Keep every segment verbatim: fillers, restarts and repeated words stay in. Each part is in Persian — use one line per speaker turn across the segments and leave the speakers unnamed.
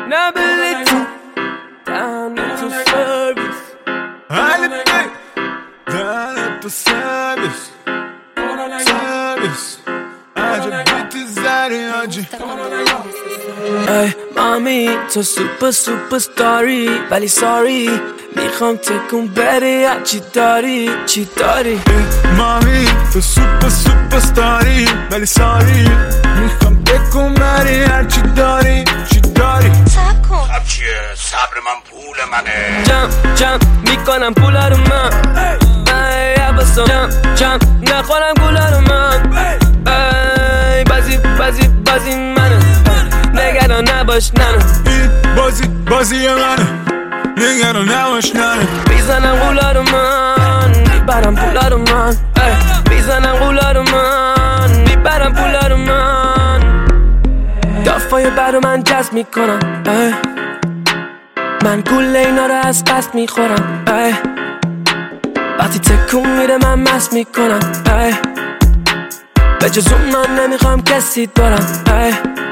نه بلی تو دهنه تو سرویس
حالی بی دهنه تو سرویس سرویس عجب بیتی زری آجی
ای مامی تو سوپر سوپر ستاری ولی ساری میخوام تکون بری چی داری چی داری
مامی تو سوپر سوپر ستاری ولی ساری میخوام تکون بری هرچی داری چی داری
صبر کن
خب چیه صبر من پول منه
جم جم میکنم پولا رو من ای عباسم جم جم نخورم گولا رو من ای بازی بازی بازی منه نگران نباش ننه
این بازی بازی منه نگران نباش ننه
میزنم غولا رو من میبرم پولا رو من میزنم غولا رو من میبرم پولا رو من دافای برو من جذب میکنم ای. من گول اینا رو از قصد میخورم ای. وقتی تکون میره من مست میکنم ای. به جز اون من نمیخوام کسی دارم ای.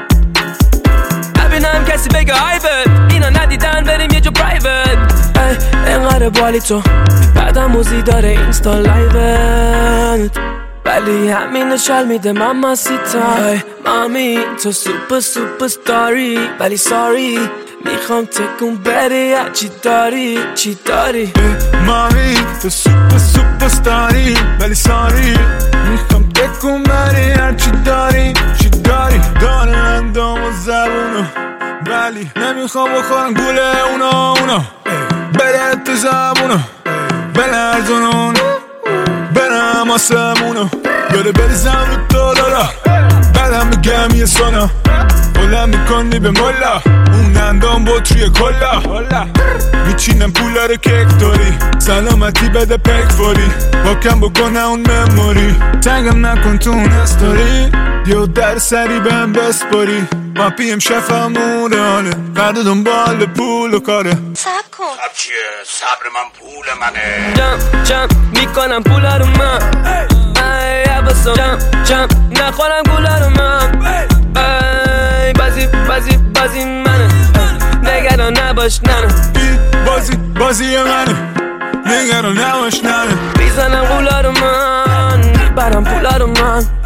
نبینم کسی بگه آیبت اینا ندیدن بریم یه جو پرایوت اینقدر بالی تو بعدم موزی داره اینستا لایوت ولی همین نشال میده ماما سیتا ای مامی تو سوپر سوپر ستاری ولی ساری میخوام تکون بری چی داری چی داری
مامی تو سوپر سوپر ستاری ولی ساری میخوام تکون بری هرچی داری چی داری داره اندام و زبونو ولی نمیخوام بخورم گوله اونا اونا بره تو زبونو بلرزونون برم آسمونو بره بریزم رو تو دارا بعدم بگم یه سونا بلند میکنی به ملا اون اندام بطری کلا میچینم پولا رو کک داری سلامتی بده پک فوری باکم بکنه اون مموری تنگم نکن تو اون استوری یه در سری بهم بسپاری ما پیم شفمون حاله فرد دنبال پول و کاره
صبر کن
خب چیه صبر من پول منه
جم جم میکنم پولا رو من ای عباسم جم جم نخورم گولا رو من ای بازی بازی بازی منه نگران نباش ننه
این بازی بازی منه نگران نباش ننه
میزنم غولا رو من میبرم پولا رو من